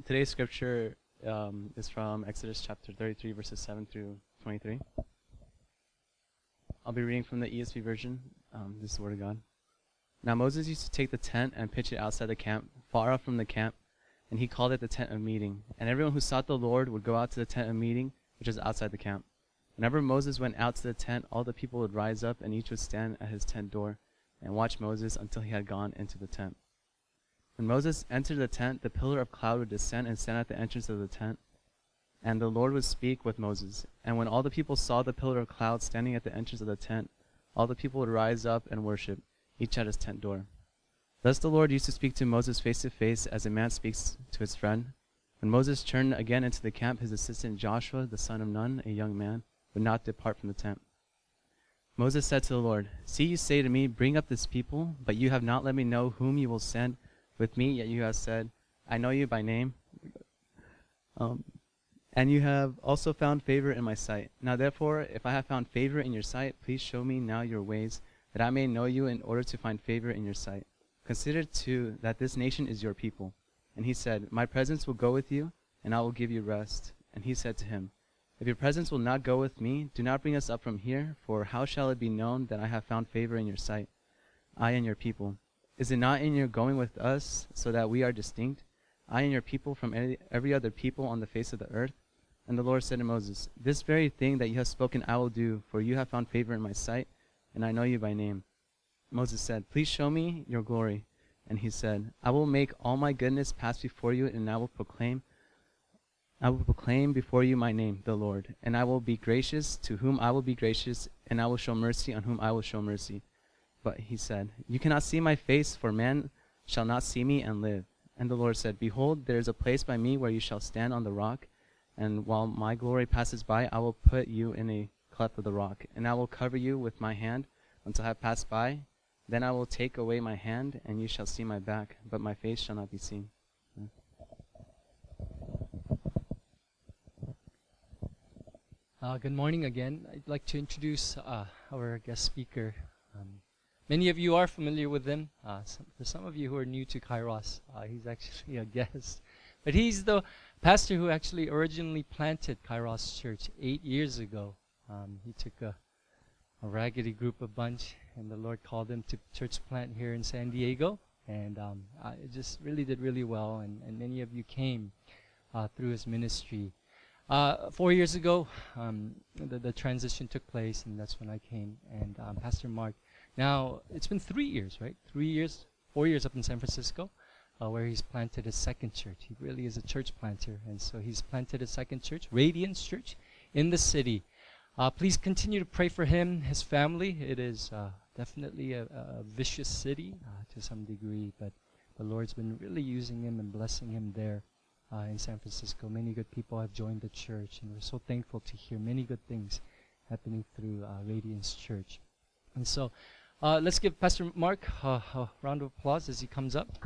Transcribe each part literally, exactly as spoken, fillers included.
Today's scripture um, is from Exodus chapter thirty-three, verses seven through twenty-three. I'll be reading from the E S V version. Um, this is the word of God. Now Moses used to take the tent and pitch it outside the camp, far off from the camp, and he called it the tent of meeting. And everyone who sought the Lord would go out to the tent of meeting, which is outside the camp. Whenever Moses went out to the tent, all the people would rise up, and each would stand at his tent door and watch Moses until he had gone into the tent. When Moses entered the tent, the pillar of cloud would descend and stand at the entrance of the tent, and the Lord would speak with Moses. And when all the people saw the pillar of cloud standing at the entrance of the tent, all the people would rise up and worship, each at his tent door. Thus the Lord used to speak to Moses face to face as a man speaks to his friend. When Moses turned again into the camp, his assistant Joshua, the son of Nun, a young man, would not depart from the tent. Moses said to the Lord, "See, you say to me, bring up this people, but you have not let me know whom you will send with me, yet you have said, I know you by name. Um, and you have also found favor in my sight. Now therefore, if I have found favor in your sight, please show me now your ways, that I may know you in order to find favor in your sight. Consider too that this nation is your people." And he said, "My presence will go with you, and I will give you rest." And he said to him, "If your presence will not go with me, do not bring us up from here, for how shall it be known that I have found favor in your sight, I and your people? Is it not in your going with us, so that we are distinct, I and your people from any, every other people on the face of the earth?" And the Lord said to Moses, "This very thing that you have spoken I will do, for you have found favor in my sight, and I know you by name." Moses said, "Please show me your glory." And he said, "I will make all my goodness pass before you, and I will proclaim I will proclaim before you my name, the Lord. And I will be gracious to whom I will be gracious, and I will show mercy on whom I will show mercy." But he said, "You cannot see my face, for man shall not see me and live." And the Lord said, "Behold, there is a place by me where you shall stand on the rock, and while my glory passes by, I will put you in a cleft of the rock, and I will cover you with my hand until I have passed by. Then I will take away my hand, and you shall see my back, but my face shall not be seen." Uh, good morning again. I'd like to introduce uh, our guest speaker. Um, many of you are familiar with him. Uh, some, for some of you who are new to Kairos, uh, he's actually a guest. But he's the pastor who actually originally planted Kairos Church eight years ago. Um, he took a, a raggedy group of bunch, and the Lord called him to church plant here in San Diego. And um, uh, it just really did really well, and, and many of you came uh, through his ministry. Uh, four years ago, um, the, the transition took place, and that's when I came. And um, Pastor Mark, now it's been three years, right? Three years, four years up in San Francisco, uh, where he's planted his second church. He really is a church planter, and so he's planted a second church, Radiance Church, in the city. Uh, please continue to pray for him, his family. It is uh, definitely a, a vicious city uh, to some degree, but the Lord's been really using him and blessing him there. Uh, in San Francisco, many good people have joined the church, and we're so thankful to hear many good things happening through uh, Radiance Church. And so, uh, let's give Pastor Mark uh, a round of applause as he comes up.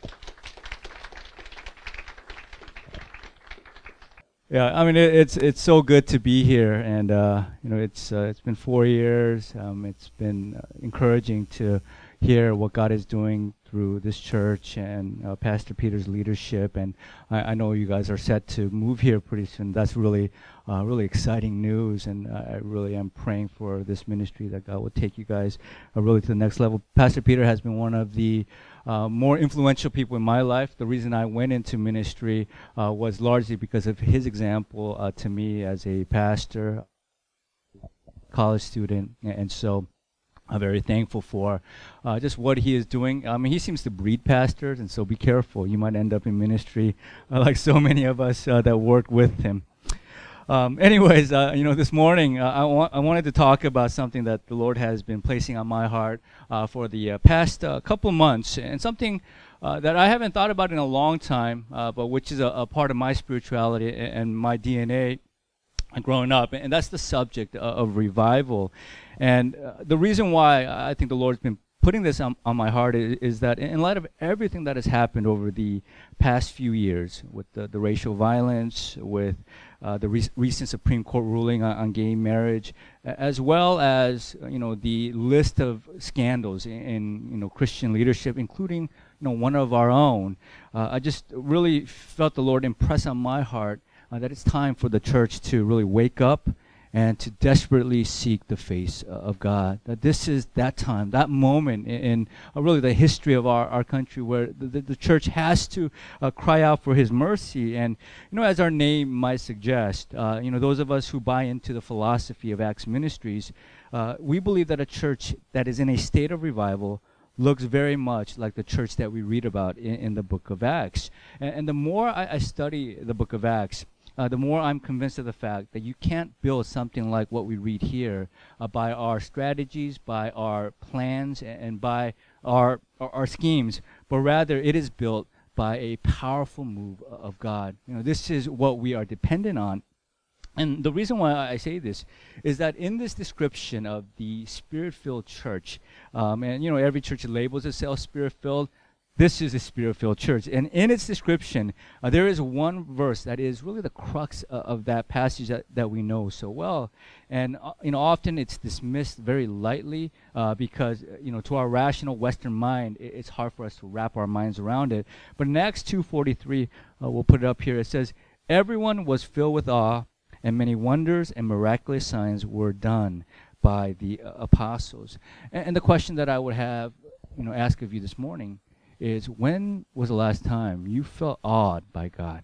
Yeah, I mean it, it's it's so good to be here, and uh, you know it's uh, it's been four years. Um, it's been uh, encouraging to hear what God is doing through this church and uh, Pastor Peter's leadership, and I, I know you guys are set to move here pretty soon. That's really, uh, really exciting news, and uh, I really am praying for this ministry that God will take you guys uh, really to the next level. Pastor Peter has been one of the uh, more influential people in my life. The reason I went into ministry uh, was largely because of his example uh, to me as a pastor, college student, and so I'm very thankful for uh, just what he is doing. I mean, he seems to breed pastors, and so be careful. You might end up in ministry uh, like so many of us uh, that work with him. Um, anyways, uh, you know, this morning uh, I, wa- I wanted to talk about something that the Lord has been placing on my heart uh, for the uh, past uh, couple months, and something uh, that I haven't thought about in a long time, uh, but which is a, a part of my spirituality and, and my D N A growing up, and that's the subject uh, of revival. And uh, the reason why I think the Lord's been putting this on, on my heart is, is that in light of everything that has happened over the past few years, with the, the racial violence, with uh, the re- recent Supreme Court ruling on, on gay marriage, as well as uh, you know the list of scandals in, in you know Christian leadership, including know, one of our own, uh, I just really felt the Lord impress on my heart uh, that it's time for the church to really wake up and to desperately seek the face uh, of God. That this is that time, that moment in, in uh, really the history of our, our country where the, the, the church has to uh, cry out for His mercy. And, you know, as our name might suggest, uh, you know, those of us who buy into the philosophy of Acts Ministries, uh, we believe that a church that is in a state of revival looks very much like the church that we read about in, in the book of Acts. And, and the more I, I study the book of Acts, Uh, the more I'm convinced of the fact that you can't build something like what we read here uh, by our strategies, by our plans, and, and by our, our our schemes, but rather it is built by a powerful move of God. You know, this is what we are dependent on. And the reason why I say this is that in this description of the Spirit-filled church, um, and you know, every church labels itself Spirit-filled. This is a Spirit-filled church. And in its description, uh, there is one verse that is really the crux uh, of that passage that, that we know so well. And, uh, you know, often it's dismissed very lightly uh, because, uh, you know, to our rational Western mind, it, it's hard for us to wrap our minds around it. But in Acts two forty-three, uh, we'll put it up here, it says, "Everyone was filled with awe, and many wonders and miraculous signs were done by the uh, apostles." And, and the question that I would have, you know, ask of you this morning is, when was the last time you felt awed by God?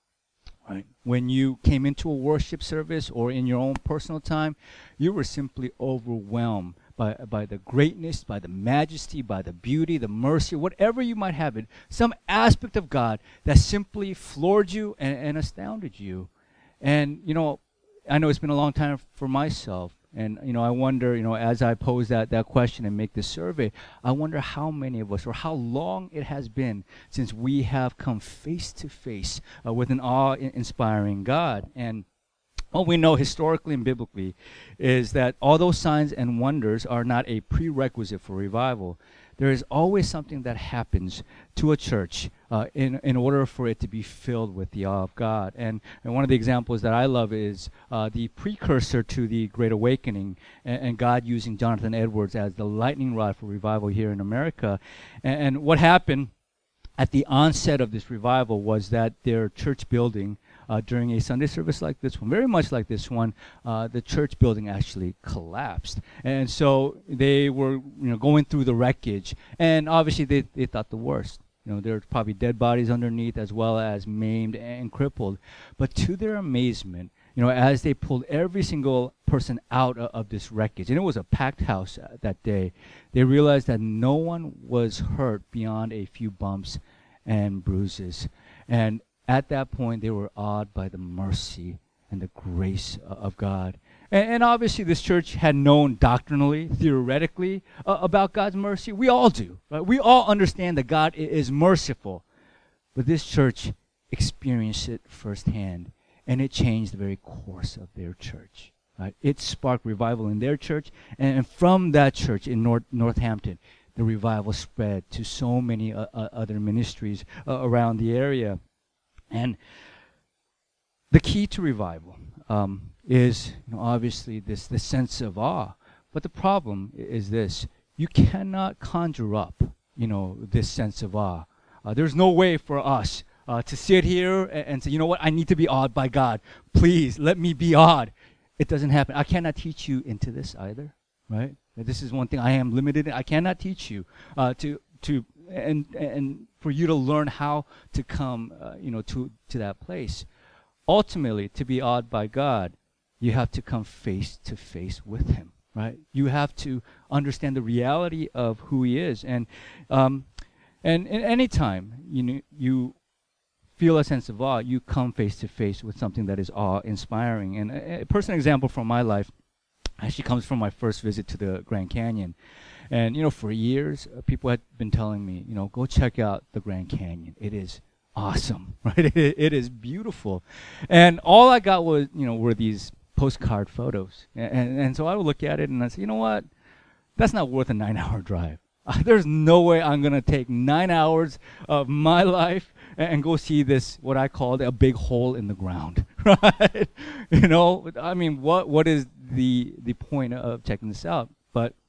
Right? When you came into a worship service or in your own personal time, you were simply overwhelmed by, by the greatness, by the majesty, by the beauty, the mercy, whatever you might have it, some aspect of God that simply floored you and, and astounded you. And, you know, I know it's been a long time for myself. And, you know, I wonder, you know, as I pose that, that question and make this survey, I wonder how many of us, or how long it has been since we have come face to face uh, with an awe-inspiring God. And what we know historically and biblically is that although signs and wonders are not a prerequisite for revival, there is always something that happens to a church uh, in, in order for it to be filled with the awe of God. And, and one of the examples that I love is uh, the precursor to the Great Awakening, and, and God using Jonathan Edwards as the lightning rod for revival here in America. And, and what happened at the onset of this revival was that their church building, Uh, during a Sunday service like this one, very much like this one, uh, the church building actually collapsed. And so they were, you know, going through the wreckage. And obviously they, they thought the worst. You know, there were probably dead bodies underneath as well as maimed and crippled. But to their amazement, you know, as they pulled every single person out of, of this wreckage, and it was a packed house uh, that day, they realized that no one was hurt beyond a few bumps and bruises. And at that point, they were awed by the mercy and the grace uh, of God. And, and obviously, this church had known doctrinally, theoretically, uh, about God's mercy. We all do. Right? We all understand that God i- is merciful. But this church experienced it firsthand, and it changed the very course of their church. Right? It sparked revival in their church, and, and from that church in North, Northampton, the revival spread to so many uh, uh, other ministries uh, around the area. And the key to revival um, is, you know, obviously this, this sense of awe. But the problem i- is this: you cannot conjure up, you know, this sense of awe. Uh, there's no way for us uh, to sit here and, and say, you know what, I need to be awed by God. Please let me be awed. It doesn't happen. I cannot teach you into this either, right? This is one thing I am limited in. I cannot teach you uh, to to and and for you to learn how to come, uh, you know, to to that place. Ultimately, to be awed by God, you have to come face to face with Him, right? You have to understand the reality of who He is, and um, and in any time you know, you feel a sense of awe, you come face to face with something that is awe-inspiring. And a, a personal example from my life actually comes from my first visit to the Grand Canyon. And, you know, for years, uh, people had been telling me, you know, go check out the Grand Canyon. It is awesome, right? It, it is beautiful. And all I got was, you know, were these postcard photos. And, and, and so I would look at it and I say, you know what? That's not worth a nine-hour drive. Uh, there's no way I'm going to take nine hours of my life and, and go see this, what I called a big hole in the ground, right? You know, I mean, what what is the the point of checking this out? But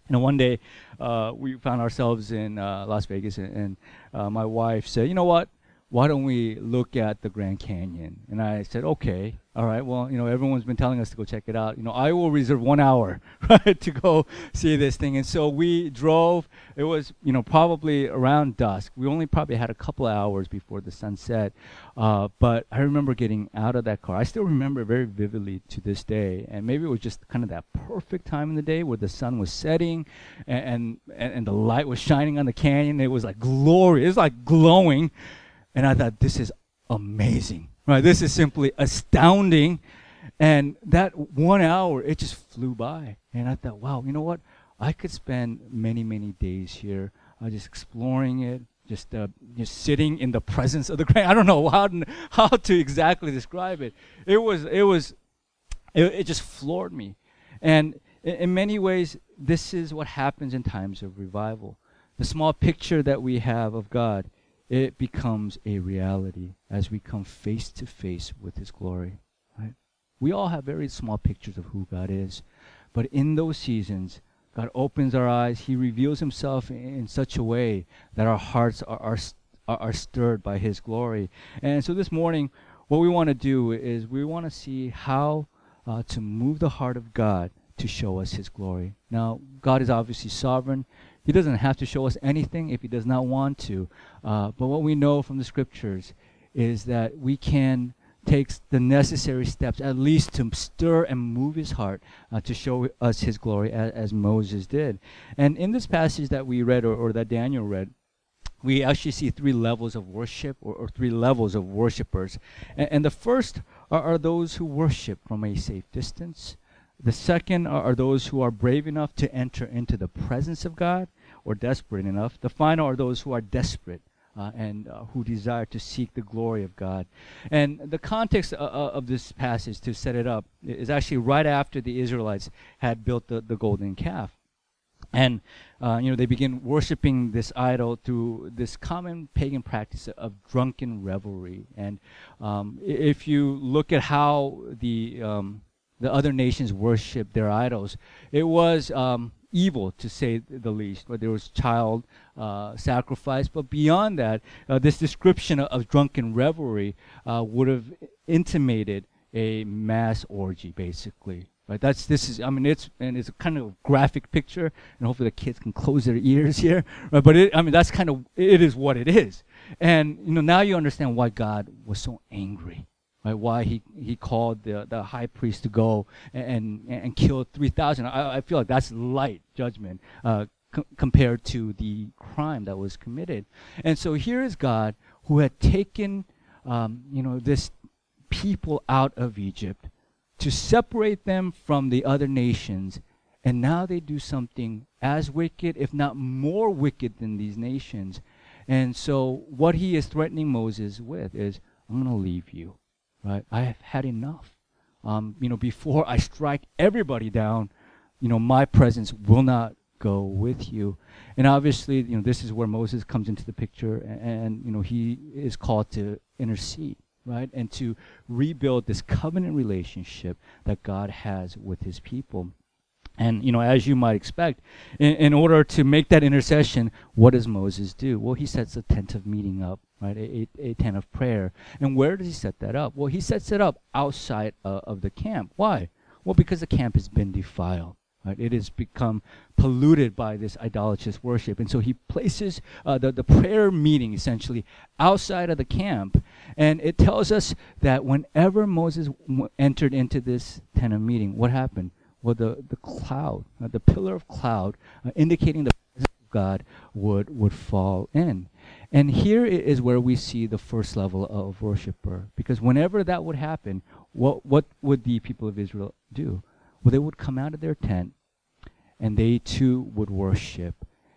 And one day, uh, we found ourselves in uh, Las Vegas, and, and uh, my wife said, "You know what? Why don't we look at the Grand Canyon?" And I said, "Okay, all right. Well, you know, everyone's been telling us to go check it out. You know, I will reserve one hour, right, to go see this thing." And so we drove. It was, you know, probably around dusk. We only probably had a couple of hours before the sun set. Uh, but I remember getting out of that car. I still remember it very vividly to this day. And maybe it was just kind of that perfect time in the day where the sun was setting and and, and the light was shining on the canyon. It was like glory. It was like glowing. And I thought, this is amazing, right? This is simply astounding. And that one hour, it just flew by. And I thought, wow, you know what? I could spend many, many days here uh, just exploring it, just uh, just sitting in the presence of the Grand. I don't know how to, how to exactly describe it. It was, it was, it, it just floored me. And in, in many ways, this is what happens in times of revival. The small picture that we have of God, it becomes a reality as we come face to face with His glory. Right? We all have very small pictures of who God is, but in those seasons, God opens our eyes. He reveals Himself in, in such a way that our hearts are, are, are, are stirred by His glory. And so this morning, what we want to do is we want to see how uh, to move the heart of God to show us His glory. Now, God is obviously sovereign. He doesn't have to show us anything if He does not want to. Uh, but what we know from the Scriptures is that we can take the necessary steps, at least to stir and move His heart uh, to show us His glory, as, as Moses did. And in this passage that we read, or, or that Daniel read, we actually see three levels of worship, or, or three levels of worshipers. And, and the first are, are those who worship from a safe distance. The second are, are those who are brave enough to enter into the presence of God, or desperate enough. The final are those who are desperate uh, and uh, who desire to seek the glory of God. And the context uh, uh, of this passage, to set it up, is actually right after the Israelites had built the, the golden calf. And, uh, you know, they begin worshiping this idol through this common pagan practice of drunken revelry. And um, if you look at how the um, the other nations worship their idols, it was um, evil, to say the least. Where there was child uh, sacrifice, but beyond that, uh, this description of, of drunken revelry uh, would have intimated a mass orgy, basically. Right? That's this is. I mean, it's and it's a kind of graphic picture, and hopefully the kids can close their ears here. Right? But it, I mean, that's kind of it is what it is. And you know, now you understand why God was so angry. Right, why he, he called the, the high priest to go and and, and kill three thousand. I, I feel like that's light judgment uh, c- compared to the crime that was committed. And so here is God, who had taken um, you know this people out of Egypt to separate them from the other nations, and now they do something as wicked, if not more wicked, than these nations. And so what he is threatening Moses with is, I'm going to leave you. Right, I have had enough. Um, you know, before I strike everybody down, you know, my presence will not go with you. And obviously, you know, this is where Moses comes into the picture, and, and you know, he is called to intercede, right, and to rebuild this covenant relationship that God has with His people. And, you know, as you might expect, in, in order to make that intercession, what does Moses do? Well, he sets a tent of meeting up, right, a, a, a tent of prayer. And where does he set that up? Well, he sets it up outside uh, of the camp. Why? Well, because the camp has been defiled. Right? It has become polluted by this idolatrous worship. And so he places uh, the, the prayer meeting, essentially, outside of the camp. And it tells us that whenever Moses w- entered into this tent of meeting, what happened? Well, the, the cloud, uh, the pillar of cloud, uh, indicating the presence of God, would, would fall in. And here is where we see the first level of worshiper. Because whenever that would happen, what, what would the people of Israel do? Well, they would come out of their tent, and they too would worship.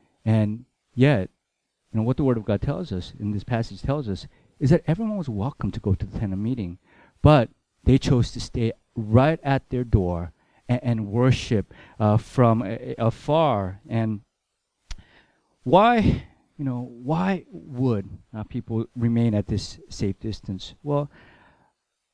And yet, you know, what the Word of God tells us, in this passage tells us, is that everyone was welcome to go to the tent of meeting. But they chose to stay right at their door and worship uh, from a, afar. And why, you know, why would uh, people remain at this safe distance? Well,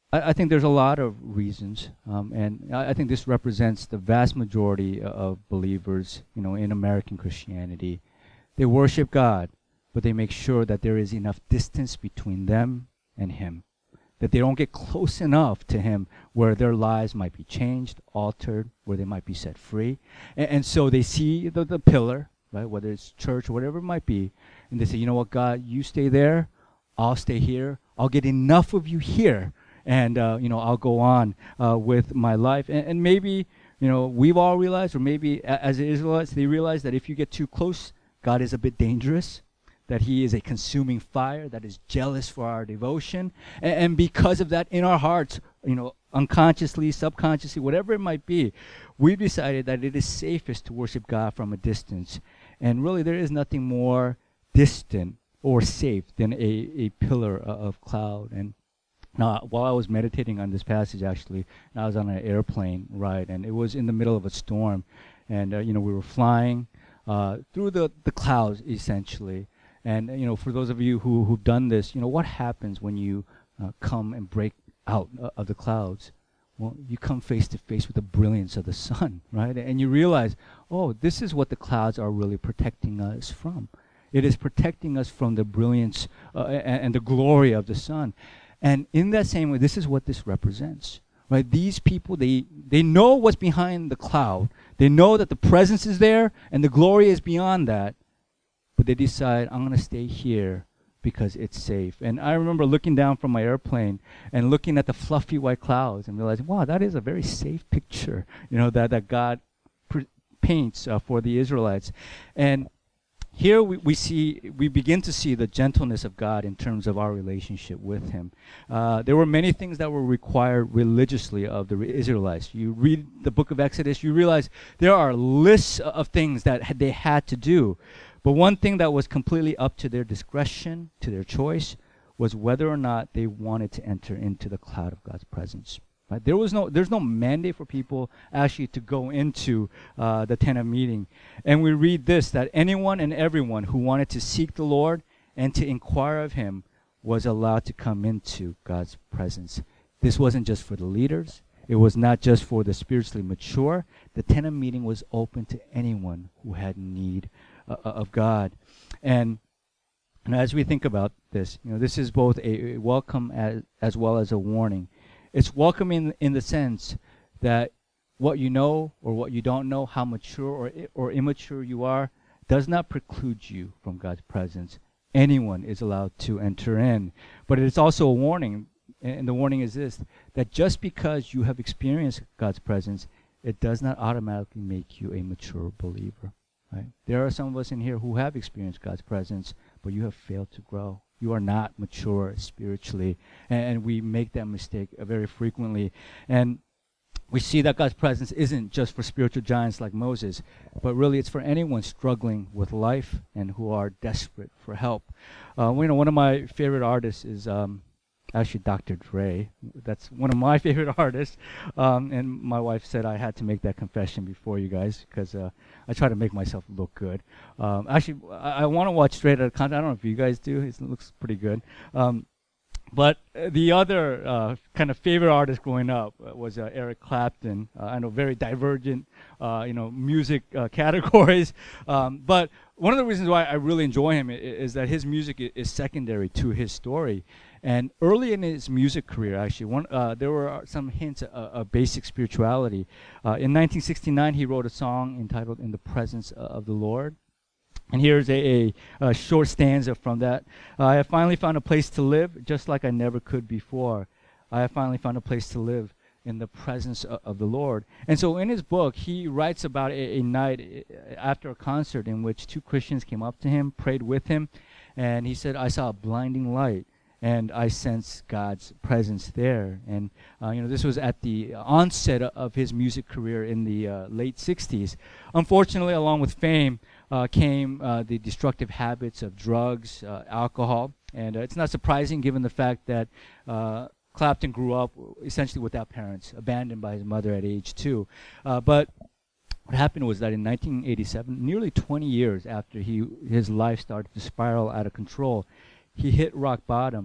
I, I think there's a lot of reasons, um, and I, I think this represents the vast majority of believers, you know, in American Christianity. They worship God, but they make sure that there is enough distance between them and Him, that they don't get close enough to Him where their lives might be changed, altered, where they might be set free. And, and so they see the, the pillar, right, whether it's church or whatever it might be, and they say, you know what, God, you stay there, I'll stay here, I'll get enough of you here, and uh, you know, I'll go on uh, with my life. And, and maybe, you know, we've all realized, or maybe a- as the Israelites, they realize that if you get too close, God is a bit dangerous, that He is a consuming fire that is jealous for our devotion. And, and because of that, in our hearts, you know, unconsciously, subconsciously, whatever it might be, we've decided that it is safest to worship God from a distance. And really, there is nothing more distant or safe than a, a pillar uh, of cloud. And now, while I was meditating on this passage, actually, I was on an airplane ride, and it was in the middle of a storm. And, uh, you know, we were flying uh, through the, the clouds, essentially. And, uh, you know, for those of you who, who've done this, you know, what happens when you uh, come and break out uh, of the clouds? Well, you come face to face with the brilliance of the sun, right? And you realize, oh, this is what the clouds are really protecting us from. It is protecting us from the brilliance uh, and, and the glory of the sun. And in that same way, this is what this represents, right? These people, they, they know what's behind the cloud. They know that the presence is there and the glory is beyond that. But they decide, I'm going to stay here because it's safe. And I remember looking down from my airplane and looking at the fluffy white clouds and realizing, wow, that is a very safe picture, you know, that, that God pr- paints uh, for the Israelites. And here we, we see, we begin to see the gentleness of God in terms of our relationship with Him. Uh, there were many things that were required religiously of the Israelites. You read the book of Exodus, you realize there are lists of things that had- they had to do. But one thing that was completely up to their discretion, to their choice, was whether or not they wanted to enter into the cloud of God's presence. Right? There was no, there's no mandate for people actually to go into uh, the tent of meeting. And we read this, that anyone and everyone who wanted to seek the Lord and to inquire of Him was allowed to come into God's presence. This wasn't just for the leaders. It was not just for the spiritually mature. The tent of meeting was open to anyone who had need uh, of God. And, and as we think about this, you know, this is both a, a welcome as, as well as a warning. It's welcoming in the sense that what you know or what you don't know, how mature or I- or immature you are, does not preclude you from God's presence. Anyone is allowed to enter in. But it's also a warning, and the warning is this, that just because you have experienced God's presence, it does not automatically make you a mature believer. Right? There are some of us in here who have experienced God's presence, but you have failed to grow. You are not mature spiritually, and, and we make that mistake uh, very frequently. And we see that God's presence isn't just for spiritual giants like Moses, but really it's for anyone struggling with life and who are desperate for help. Uh, you know, one of my favorite artists is um, actually Doctor Dre. That's one of my favorite artists. Um, and my wife said I had to make that confession before you guys because uh, I try to make myself look good. Um, actually, I, I want to watch Straight Outta Compton. I don't know if you guys do. It looks pretty good. Um, But uh, the other uh, kind of favorite artist growing up uh, was uh, Eric Clapton. Uh, I know very divergent, uh, you know, music uh, categories. Um, but one of the reasons why I really enjoy him is, is that his music I- is secondary to his story. And early in his music career, actually, one uh, there were some hints of, of basic spirituality. Uh, in nineteen sixty-nine, he wrote a song entitled "In the Presence of the Lord." And here's a, a, a short stanza from that. Uh, I have finally found a place to live, just like I never could before. I have finally found a place to live in the presence of, of the Lord. And so in his book, he writes about a, a night uh, after a concert in which two Christians came up to him, prayed with him, and he said, I saw a blinding light, and I sensed God's presence there. And, uh, you know, this was at the onset of his music career in the uh, late sixties. Unfortunately, along with fame, Uh, came uh, the destructive habits of drugs, uh, alcohol, and uh, it's not surprising given the fact that uh, Clapton grew up essentially without parents, abandoned by his mother at age two. Uh, but what happened was that in nineteen eighty-seven, nearly twenty years after he his life started to spiral out of control, he hit rock bottom,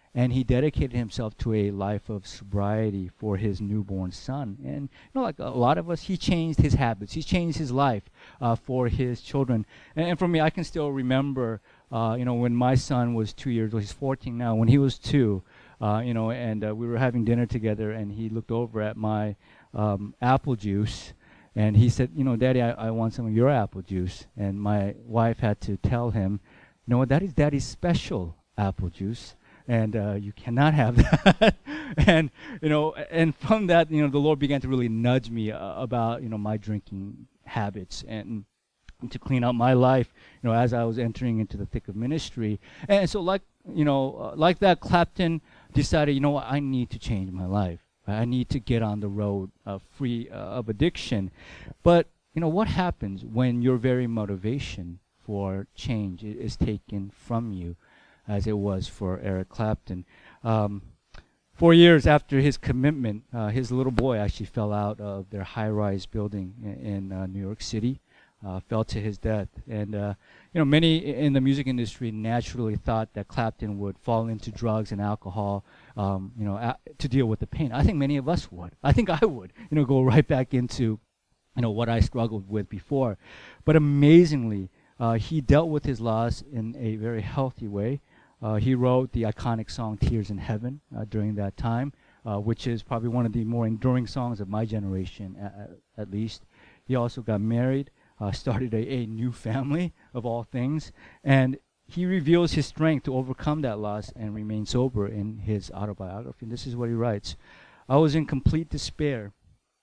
and he dedicated himself to a life of sobriety for his newborn son. And you know, like a lot of us, he changed his habits. He changed his life uh, for his children. And, and for me, I can still remember, uh, you know, when my son was two years old. He's fourteen now. When he was two, uh, you know, and uh, we were having dinner together, and he looked over at my um, apple juice, and he said, you know, Daddy, I, I want some of your apple juice. And my wife had to tell him, you know what, that is Daddy's special apple juice, and uh, you cannot have that. and you know, and from that, you know, the Lord began to really nudge me uh, about, you know, my drinking habits, and to clean up my life, you know, as I was entering into the thick of ministry. And so, like, you know, uh, like that, Clapton decided, you know what, I need to change my life. I need to get on the road uh, free uh, of addiction. But, you know, what happens when your very motivation for change i- is taken from you, as it was for Eric Clapton? Um, four years after his commitment, uh, his little boy actually fell out of their high-rise building in, in uh, New York City, uh, fell to his death. And, uh, you know, many i- in the music industry naturally thought that Clapton would fall into drugs and alcohol, um, you know, a- to deal with the pain. I think many of us would. I think I would, you know, go right back into, you know, what I struggled with before. But amazingly, uh, he dealt with his loss in a very healthy way. Uh, he wrote the iconic song Tears in Heaven uh, during that time, uh, which is probably one of the more enduring songs of my generation, a- at least. He also got married, uh, started a, a new family, of all things, and he reveals his strength to overcome that loss and remain sober in his autobiography. And this is what he writes: I was in complete despair.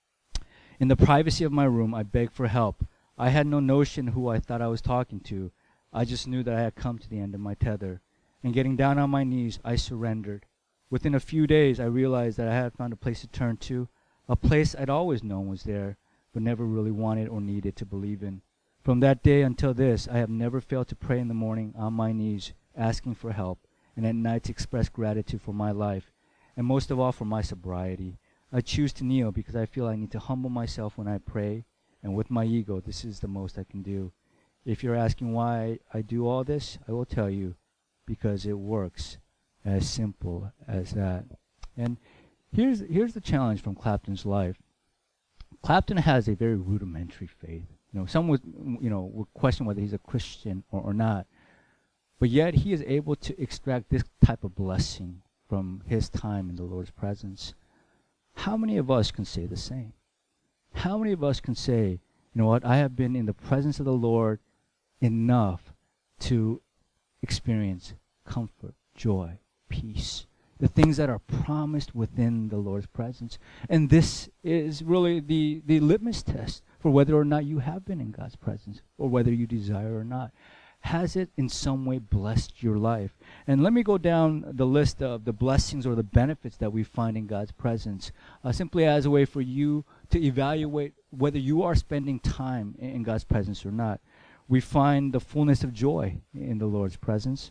In the privacy of my room, I begged for help. I had no notion who I thought I was talking to. I just knew that I had come to the end of my tether. And getting down on my knees, I surrendered. Within a few days, I realized that I had found a place to turn to, a place I'd always known was there, but never really wanted or needed to believe in. From that day until this, I have never failed to pray in the morning on my knees, asking for help, and at night to express gratitude for my life, and most of all for my sobriety. I choose to kneel because I feel I need to humble myself when I pray, and with my ego, this is the most I can do. If you're asking why I do all this, I will tell you, because it works. As simple as that. And here's here's the challenge from Clapton's life. Clapton has a very rudimentary faith. You know, some would, you know, would question whether he's a Christian or, or not. But yet he is able to extract this type of blessing from his time in the Lord's presence. How many of us can say the same? How many of us can say, you know what, I have been in the presence of the Lord enough to experience comfort, joy, peace, the things that are promised within the Lord's presence. And this is really the, the litmus test for whether or not you have been in God's presence, or whether you desire or not. Has it in some way blessed your life? And let me go down the list of the blessings or the benefits that we find in God's presence, uh, simply as a way for you to evaluate whether you are spending time in, in God's presence or not. We find the fullness of joy in the Lord's presence.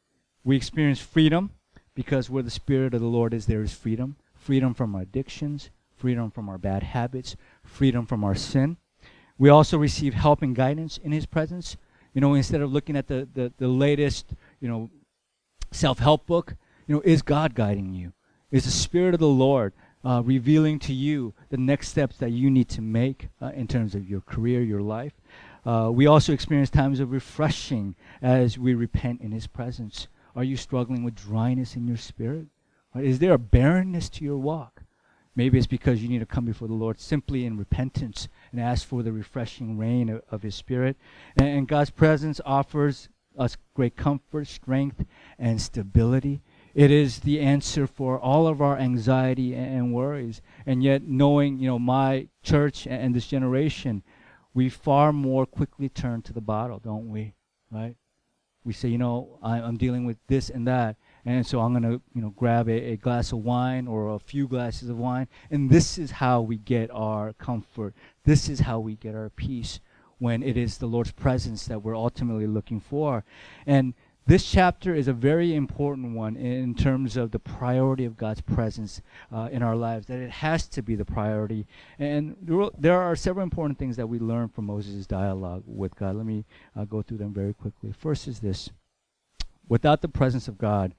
We experience freedom, because where the Spirit of the Lord is, there is freedom. Freedom from our addictions, freedom from our bad habits, freedom from our sin. We also receive help and guidance in His presence. You know, instead of looking at the, the, the latest, you know, self-help book, you know, is God guiding you? Is the Spirit of the Lord uh, revealing to you the next steps that you need to make uh, in terms of your career, your life? Uh, we also experience times of refreshing as we repent in His presence. Are you struggling with dryness in your spirit? Or is there a barrenness to your walk? Maybe it's because you need to come before the Lord simply in repentance and ask for the refreshing rain of, of His Spirit. And, and God's presence offers us great comfort, strength, and stability. It is the answer for all of our anxiety and, and worries. And yet, knowing, you know, my church and, and this generation, we far more quickly turn to the bottle, don't we? Right? We say, you know, I, I'm dealing with this and that, and so I'm going to, you know, grab a, a glass of wine or a few glasses of wine, and this is how we get our comfort. This is how we get our peace, when it is the Lord's presence that we're ultimately looking for. And this chapter is a very important one in terms of the priority of God's presence uh, in our lives, that it has to be the priority. And there are several important things that we learn from Moses' dialogue with God. Let me uh, go through them very quickly. First is this: without the presence of God,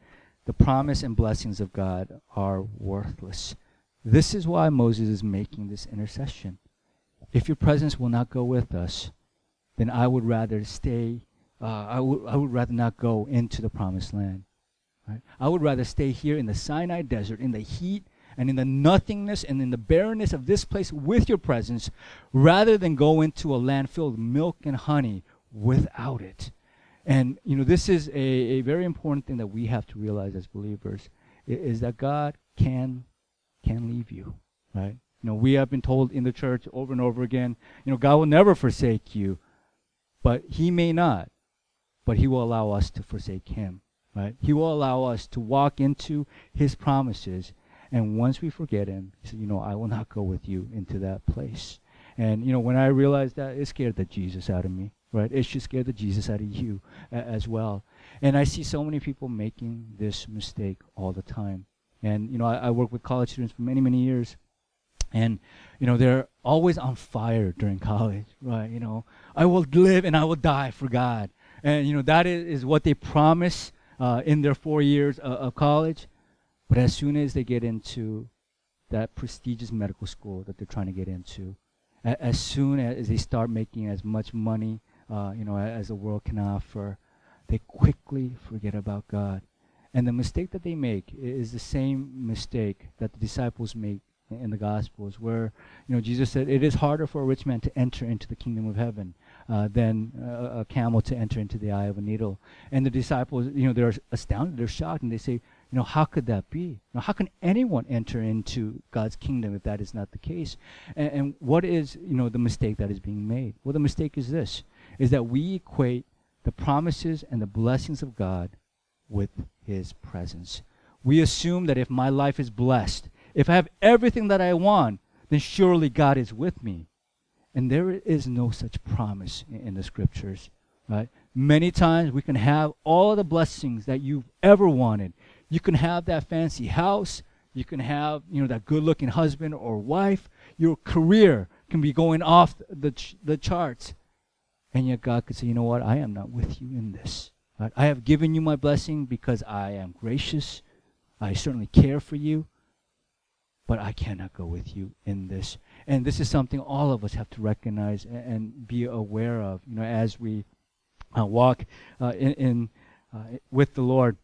the promise and blessings of God are worthless. This is why Moses is making this intercession. If your presence will not go with us, then I would rather stay, uh, I, would, I would rather not go into the promised land. Right? I would rather stay here in the Sinai desert, in the heat and in the nothingness and in the barrenness of this place with your presence, rather than go into a land filled with milk and honey without it. And, you know, this is a, a very important thing that we have to realize as believers, i- is that God can, can leave you, right? You know, we have been told in the church over and over again, you know, God will never forsake you, but he may not, but he will allow us to forsake him, right? He will allow us to walk into his promises, and once we forget him, he said, you know, I will not go with you into that place. And, you know, when I realized that, it scared the Jesus out of me. Right? It should scare the Jesus out of you uh, as well. And I see so many people making this mistake all the time. And, you know, I, I work with college students for many, many years. And, you know, they're always on fire during college, right? You know, I will live and I will die for God. And, you know, that is, is what they promise uh, in their four years uh, of college. But as soon as they get into that prestigious medical school that they're trying to get into, a- as soon as they start making as much money Uh, you know, as the world can offer, they quickly forget about God. And the mistake that they make is the same mistake that the disciples make in the Gospels, where, you know, Jesus said, it is harder for a rich man to enter into the kingdom of heaven uh, than uh, a camel to enter into the eye of a needle. And the disciples, you know, they're astounded, they're shocked, and they say, you know, how could that be? You know, how can anyone enter into God's kingdom if that is not the case? And, and what is, you know, the mistake that is being made? Well, the mistake is this, is that we equate the promises and the blessings of God with his presence. We assume that if my life is blessed, if I have everything that I want, then surely God is with me. And there is no such promise in, in the scriptures, right? Many times we can have all the blessings that you've ever wanted. You can have that fancy house. You can have, you know, that good-looking husband or wife. Your career can be going off the ch- the charts. And yet God could say, you know what? I am not with you in this. Right? I have given you my blessing because I am gracious. I certainly care for you. But I cannot go with you in this. And this is something all of us have to recognize and, and be aware of, you know, as we uh, walk uh, in, in uh, with the Lord.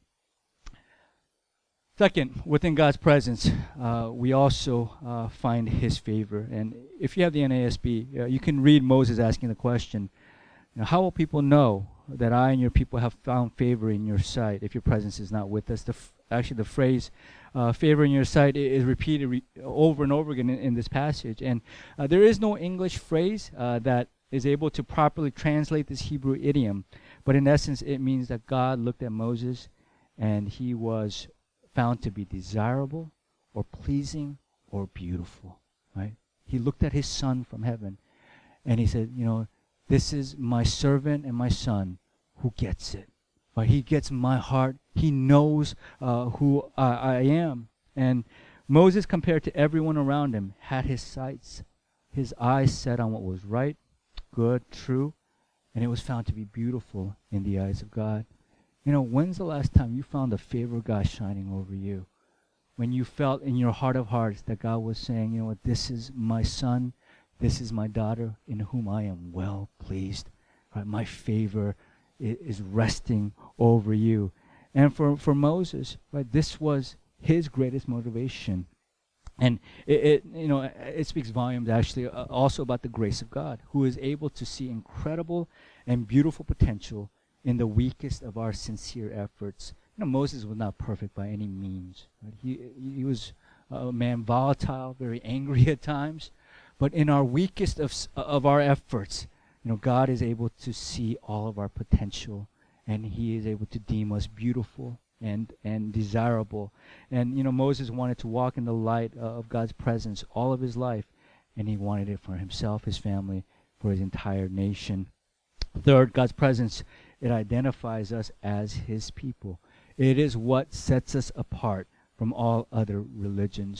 Second, within God's presence, uh, we also uh, find his favor. And if you have the N A S B, uh, you can read Moses asking the question, you know, how will people know that I and your people have found favor in your sight if your presence is not with us? The f- actually, the phrase uh, favor in your sight is repeated re- over and over again in, in this passage. And uh, there is no English phrase uh, that is able to properly translate this Hebrew idiom. But in essence, it means that God looked at Moses and he was found to be desirable or pleasing or beautiful, right? He looked at his son from heaven and he said, you know, this is my servant and my son who gets it. Right? He gets my heart. He knows uh, who I, I am. And Moses, compared to everyone around him, had his sights, his eyes set on what was right, good, true, and it was found to be beautiful in the eyes of God. You know, when's the last time you found the favor of God shining over you? When you felt in your heart of hearts that God was saying, you know what, this is my son, this is my daughter in whom I am well pleased. Right? My favor i- is resting over you. And for, for Moses, right, this was his greatest motivation. And it, it you know it speaks volumes actually uh, also about the grace of God, who is able to see incredible and beautiful potential in the weakest of our sincere efforts. You know, Moses was not perfect by any means. Right? He he was a man volatile, very angry at times. But in our weakest of s- of our efforts, you know, God is able to see all of our potential, and he is able to deem us beautiful and and desirable. And you know, Moses wanted to walk in the light uh, of God's presence all of his life, and he wanted it for himself, his family, for his entire nation. Third, God's presence, it identifies us as his people. It is what sets us apart from all other religions.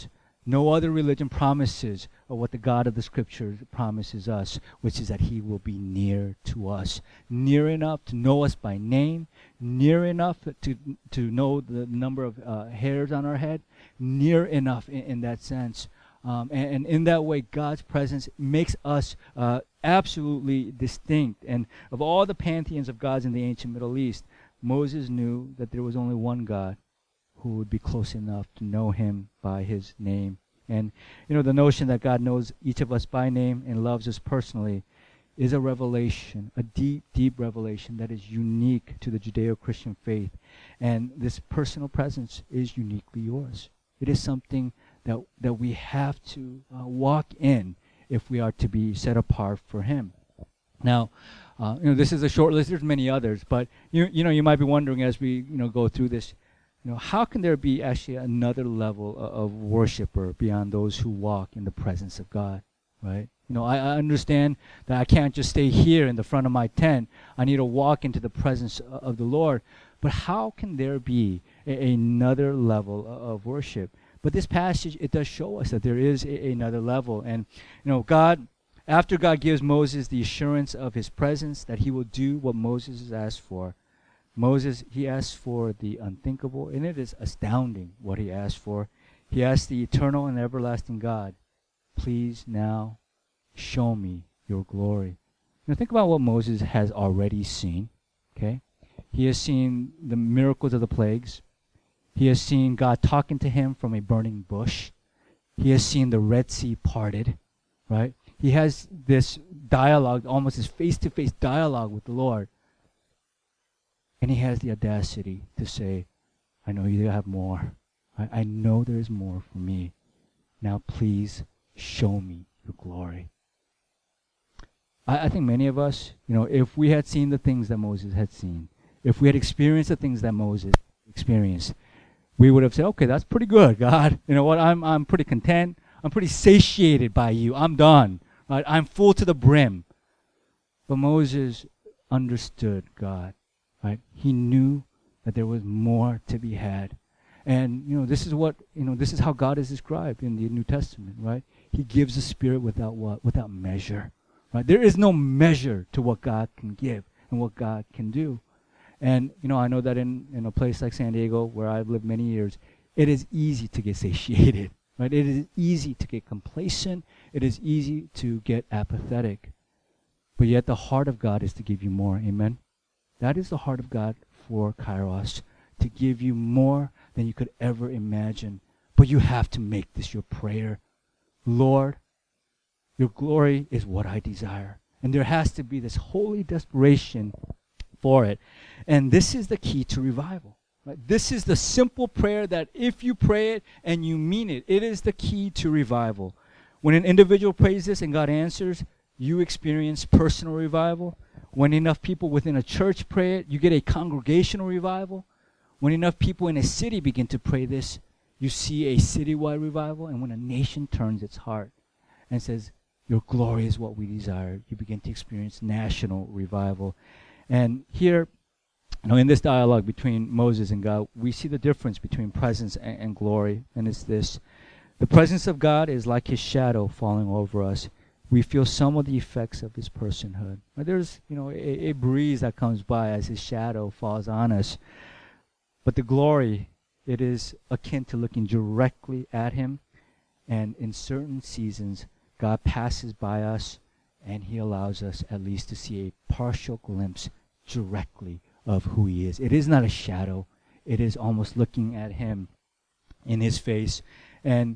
No other religion promises or what the God of the Scriptures promises us, which is that he will be near to us, near enough to know us by name, near enough to to know the number of uh, hairs on our head, near enough in, in that sense. Um, and, and in that way, God's presence makes us uh, absolutely distinct. And of all the pantheons of gods in the ancient Middle East, Moses knew that there was only one God who would be close enough to know him by his name. And, you know, the notion that God knows each of us by name and loves us personally is a revelation, a deep, deep revelation that is unique to the Judeo-Christian faith. And this personal presence is uniquely yours. It is something that that we have to uh, walk in if we are to be set apart for him. Now, uh, you know, this is a short list. There's many others, but you you know, you might be wondering as we you know go through this, you know, how can there be actually another level of, of worshiper beyond those who walk in the presence of God, right? You know, I, I understand that I can't just stay here in the front of my tent. I need to walk into the presence of, of the Lord. But how can there be a, another level of, of worship? But this passage, it does show us that there is a, another level. And, you know, God, after God gives Moses the assurance of his presence, that he will do what Moses has asked for, Moses, he asked for the unthinkable, and it is astounding what he asked for. He asked the eternal and everlasting God, please now show me your glory. Now think about what Moses has already seen, okay? He has seen the miracles of the plagues. He has seen God talking to him from a burning bush. He has seen the Red Sea parted, right? He has this dialogue, almost this face-to-face dialogue with the Lord. And he has the audacity to say, I know you have more. I, I know there is more for me. Now please show me your glory. I, I think many of us, you know, if we had seen the things that Moses had seen, if we had experienced the things that Moses experienced, we would have said, okay, that's pretty good, God. You know what, I'm I'm pretty content. I'm pretty satiated by you. I'm done. Right? I'm full to the brim. But Moses understood God. Right? He knew that there was more to be had. And, you know, this is what, you know, this is how God is described in the New Testament, right? He gives the Spirit without what? Without measure. Right? There is no measure to what God can give and what God can do. And, you know, I know that in, in a place like San Diego, where I've lived many years, it is easy to get satiated, right? It is easy to get complacent. It is easy to get apathetic. But yet the heart of God is to give you more. Amen? That is the heart of God for Kairos, to give you more than you could ever imagine. But you have to make this your prayer. Lord, your glory is what I desire. And there has to be this holy desperation for it. And this is the key to revival. Right? This is the simple prayer that if you pray it and you mean it, it is the key to revival. When an individual prays this and God answers, you experience personal revival. When enough people within a church pray it, you get a congregational revival. When enough people in a city begin to pray this, you see a citywide revival. And when a nation turns its heart and says, your glory is what we desire, you begin to experience national revival. And here, you know, in this dialogue between Moses and God, we see the difference between presence and, and glory. And it's this: the presence of God is like his shadow falling over us. We feel some of the effects of his personhood. There's, you know, a, a breeze that comes by as his shadow falls on us. But the glory, it is akin to looking directly at him. And in certain seasons, God passes by us and he allows us at least to see a partial glimpse directly of who he is. It is not a shadow. It is almost looking at him in his face. And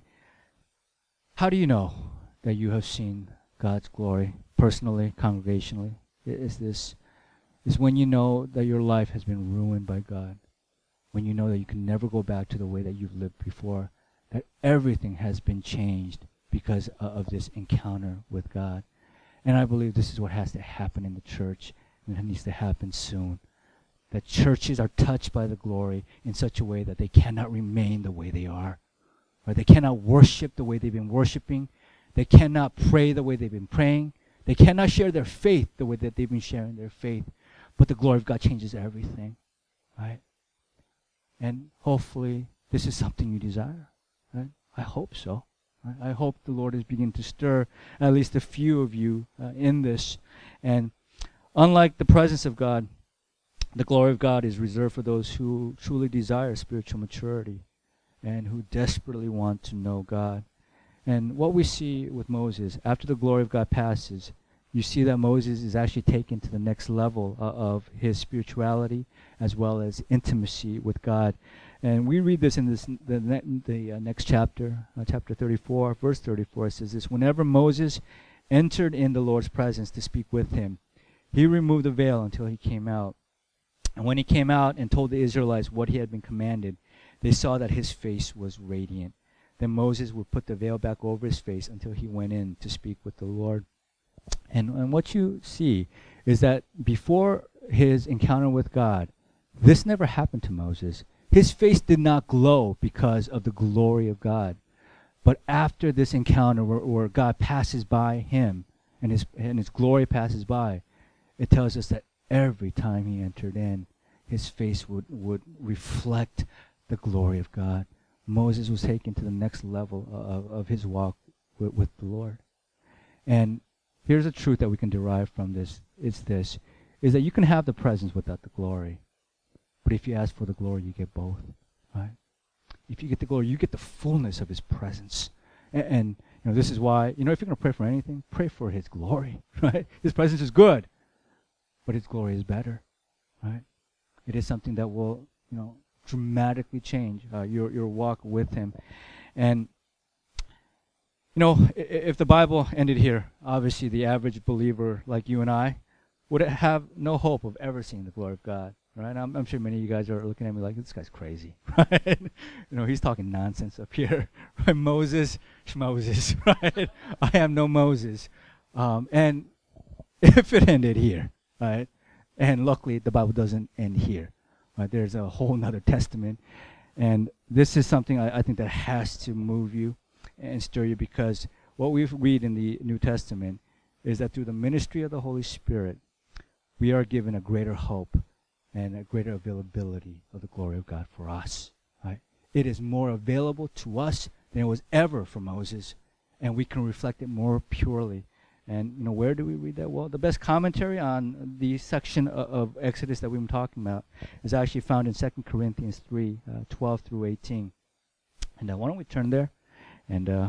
how do you know that you have seen God's glory personally, congregationally? It is this, is when you know that your life has been ruined by God, when you know that you can never go back to the way that you've lived before, that everything has been changed because uh, of this encounter with God. And I believe this is what has to happen in the church, and it needs to happen soon. That churches are touched by the glory in such a way that they cannot remain the way they are. Or they cannot worship the way they've been worshiping. They cannot pray the way they've been praying. They cannot share their faith the way that they've been sharing their faith. But the glory of God changes everything, right? And hopefully this is something you desire, right? I hope so. I I hope the Lord is beginning to stir at least a few of you uh, in this. And unlike the presence of God, the glory of God is reserved for those who truly desire spiritual maturity and who desperately want to know God. And what we see with Moses, after the glory of God passes, you see that Moses is actually taken to the next level uh, of his spirituality as well as intimacy with God. And we read this in this the, ne- the uh, next chapter, uh, chapter thirty-four, verse thirty-four. It says this: whenever Moses entered in the Lord's presence to speak with him, he removed the veil until he came out. And when he came out and told the Israelites what he had been commanded, they saw that his face was radiant. Then Moses would put the veil back over his face until he went in to speak with the Lord. And, and what you see is that before his encounter with God, this never happened to Moses. His face did not glow because of the glory of God. But after this encounter where, where God passes by him and his, and his glory passes by, it tells us that every time he entered in, his face would, would reflect the glory of God. Moses was taken to the next level of, of his walk with, with the Lord. And here's a truth that we can derive from this. It's this, is that you can have the presence without the glory. But if you ask for the glory, you get both, right? If you get the glory, you get the fullness of his presence. And, and you know, this is why, you know, if you're going to pray for anything, pray for his glory, right? His presence is good, but his glory is better, right? It is something that will, you know, dramatically change uh, your your walk with him. And you know, I- if the Bible ended here, obviously the average believer like you and I would have no hope of ever seeing the glory of God, right? I'm, I'm sure many of you guys are looking at me like, this guy's crazy, right? You know, he's talking nonsense up here, right? Moses, Moses, right? I am no Moses. Um, and if it ended here, right? And luckily the Bible doesn't end here. Right, there's a whole nother testament. And this is something I, I think that has to move you and stir you, because what we read in the New Testament is that through the ministry of the Holy Spirit, we are given a greater hope and a greater availability of the glory of God for us. Right? It is more available to us than it was ever for Moses, and we can reflect it more purely. And, you know, where do we read that? Well, the best commentary on the section of, of Exodus that we've been talking about is actually found in Second Corinthians three, uh, twelve through eighteen. And uh, why don't we turn there, and uh,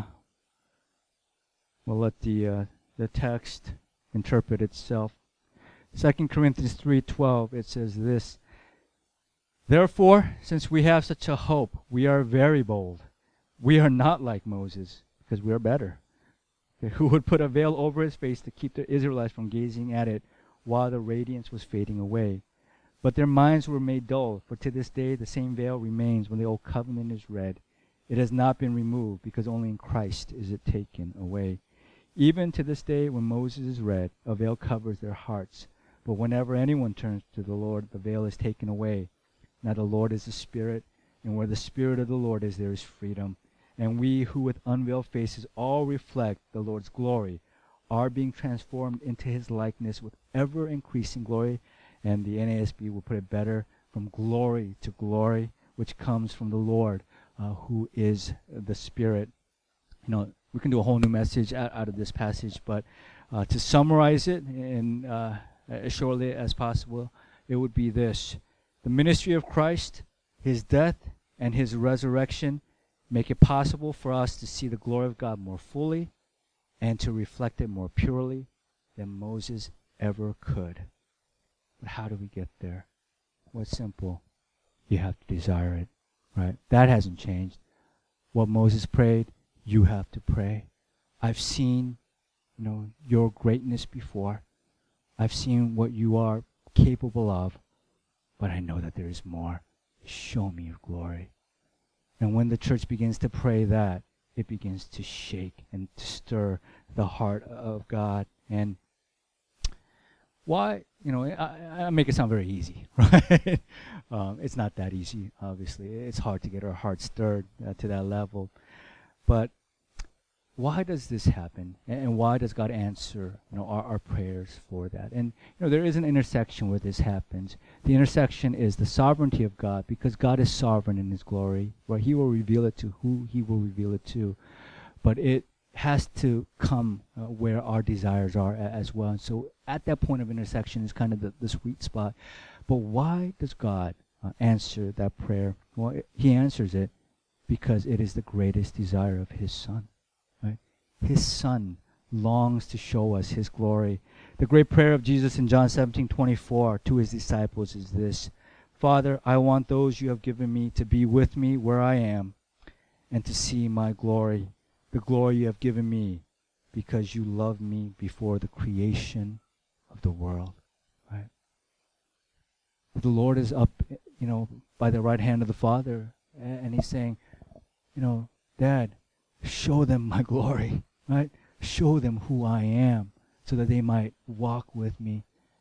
we'll let the uh, the text interpret itself. Second Corinthians three twelve, it says this: therefore, since we have such a hope, we are very bold. We are not like Moses, because we are better, who would put a veil over his face to keep the Israelites from gazing at it while the radiance was fading away. But their minds were made dull, for to this day the same veil remains when the old covenant is read. It has not been removed, because only in Christ is it taken away. Even to this day when Moses is read, a veil covers their hearts. But whenever anyone turns to the Lord, the veil is taken away. Now the Lord is the Spirit, and where the Spirit of the Lord is, there is freedom. And we who with unveiled faces all reflect the Lord's glory are being transformed into his likeness with ever-increasing glory. And the N A S B will put it better, from glory to glory, which comes from the Lord, uh, who is the Spirit. You know, we can do a whole new message out, out of this passage, but uh, to summarize it in uh, as shortly as possible, it would be this: the ministry of Christ, his death, and his resurrection make it possible for us to see the glory of God more fully and to reflect it more purely than Moses ever could. But how do we get there? Well, it's simple. You have to desire it, right? That hasn't changed. What Moses prayed, you have to pray. I've seen, you know, your greatness before. I've seen what you are capable of, but I know that there is more. Show me your glory. And when the church begins to pray that, it begins to shake and to stir the heart of God. And why, you know, I, I make it sound very easy, right? um, it's not that easy, obviously. It's hard to get our hearts stirred uh, to that level. But why does this happen? And, and why does God answer, you know, our, our prayers for that? And, you know, there is an intersection where this happens. The intersection is the sovereignty of God, because God is sovereign in his glory, where he will reveal it to who he will reveal it to. but it has to come uh, where our desires are a- as well. And so at that point of intersection is kind of the, the sweet spot. But why does God uh, answer that prayer? Well, it, he answers it because it is the greatest desire of his Son. Right? His Son longs to show us his glory. The great prayer of Jesus in John seventeen twenty-four to his disciples is this: Father, I want those you have given me to be with me where I am and to see my glory, the glory you have given me because you loved me before the creation of the world. Right? The Lord is up, you know, by the right hand of the Father, and he's saying, you know, Dad, show them my glory, right? Show them who I am so that they might walk with me.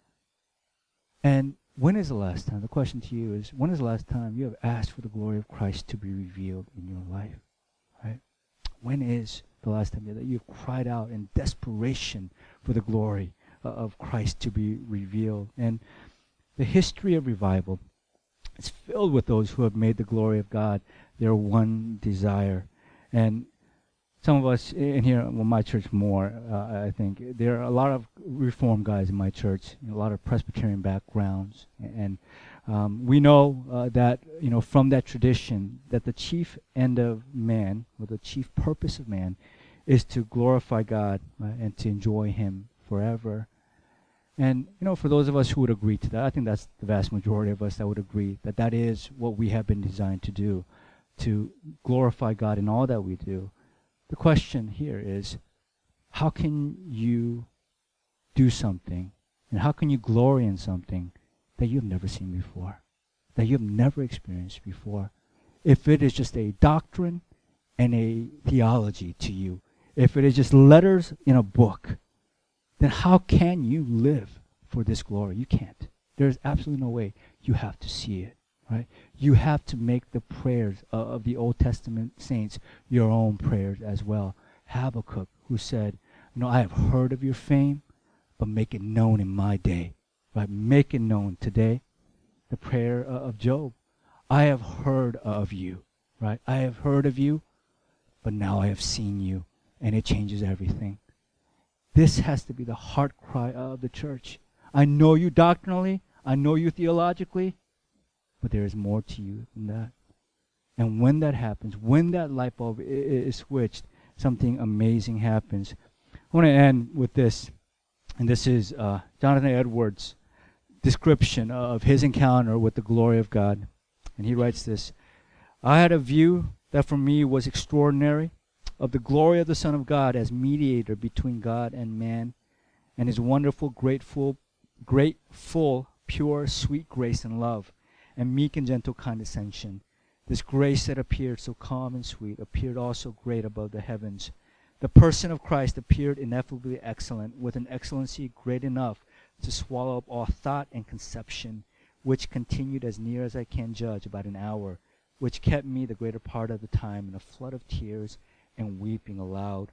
And when is the last time, the question to you is, when is the last time you have asked for the glory of Christ to be revealed in your life, right? When is the last time that you've cried out in desperation for the glory uh, of Christ to be revealed? And the history of revival is filled with those who have made the glory of God their one desire. And some of us in here, well, my church more, uh, I think, there are a lot of Reformed guys in my church, you know, a lot of Presbyterian backgrounds, and um, we know uh, that, you know, from that tradition, that the chief end of man, or the chief purpose of man, is to glorify God, right, and to enjoy him forever. And, you know, for those of us who would agree to that, I think that's the vast majority of us that would agree that that is what we have been designed to do, to glorify God in all that we do. The question here is, how can you do something, and how can you glory in something that you've never seen before, that you've never experienced before? If it is just a doctrine and a theology to you, if it is just letters in a book, then how can you live for this glory? You can't. There's absolutely no way. You have to see it, right? You have to make the prayers uh, of the Old Testament saints your own prayers as well. Habakkuk, who said, you know, I have heard of your fame, but make it known in my day, right? Make it known today. The prayer uh, of Job, I have heard of you, right? I have heard of you, but now I have seen you, and it changes everything. This has to be the heart cry of the church. I know you doctrinally, I know you theologically, but there is more to you than that. And when that happens, when that light bulb i- is switched, something amazing happens. I want to end with this, and this is uh, Jonathan Edwards' description of his encounter with the glory of God. And he writes this: I had a view that for me was extraordinary, of the glory of the Son of God as mediator between God and man, and his wonderful, grateful, grateful, pure, sweet grace and love, and meek and gentle condescension. This grace that appeared so calm and sweet appeared also great above the heavens. The person of Christ appeared ineffably excellent, with an excellency great enough to swallow up all thought and conception, which continued as near as I can judge about an hour, which kept me the greater part of the time in a flood of tears and weeping aloud.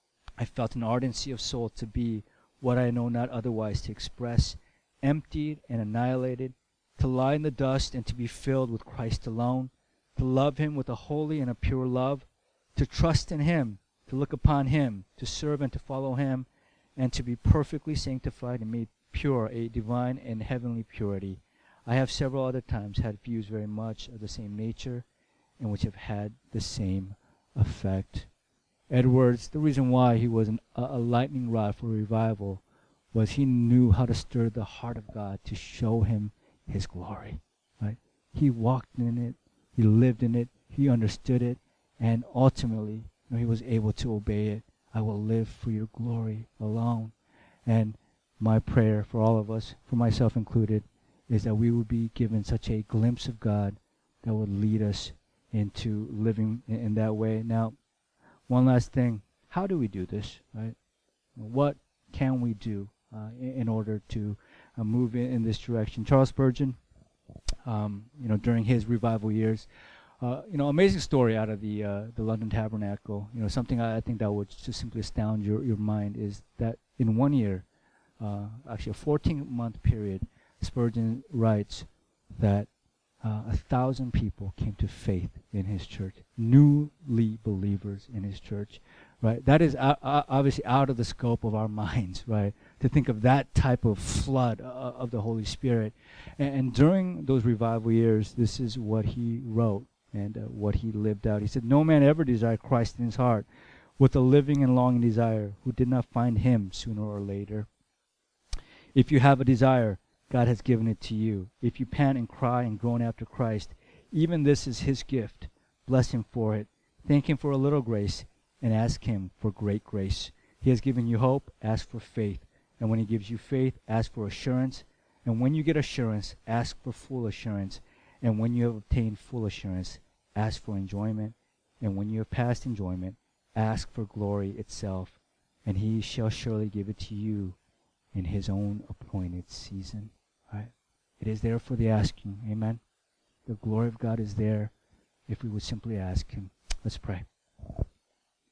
I felt an ardency of soul to be what I know not otherwise to express, emptied and annihilated, to lie in the dust and to be filled with Christ alone, to love him with a holy and a pure love, to trust in him, to look upon him, to serve and to follow him, and to be perfectly sanctified and made pure, a divine and heavenly purity. I have several other times had views very much of the same nature and which have had the same effect. Edwards, the reason why he was an, a, a lightning rod for revival was he knew how to stir the heart of God to show him his glory, right? He walked in it, he lived in it, he understood it, and ultimately, you know, he was able to obey it. I will live for your glory alone. And my prayer for all of us, for myself included, is that we would be given such a glimpse of God that would lead us into living in, in that way. Now, one last thing, how do we do this, right? What can we do uh, in, in order to uh, move in, in this direction? Charles Spurgeon, um, you know, during his revival years, uh, you know, amazing story out of the uh, the London Tabernacle. You know, something I, I think that would just simply astound your, your mind is that in one year, uh, actually a fourteen-month period, Spurgeon writes that uh, a thousand people came to faith in his church, newly believers in his church, right? That is o- o- obviously out of the scope of our minds, right? To think of that type of flood uh, of the Holy Spirit. And, and during those revival years, this is what he wrote and uh, what he lived out. He said, "No man ever desired Christ in his heart with a living and longing desire, who did not find him sooner or later. If you have a desire, God has given it to you. If you pant and cry and groan after Christ, even this is his gift. Bless him for it. Thank him for a little grace and ask him for great grace. He has given you hope, ask for faith. And when he gives you faith, ask for assurance. And when you get assurance, ask for full assurance. And when you have obtained full assurance, ask for enjoyment. And when you have passed enjoyment, ask for glory itself. And he shall surely give it to you in his own appointed season." Right? It is there for the asking. Amen. The glory of God is there if we would simply ask him. Let's pray.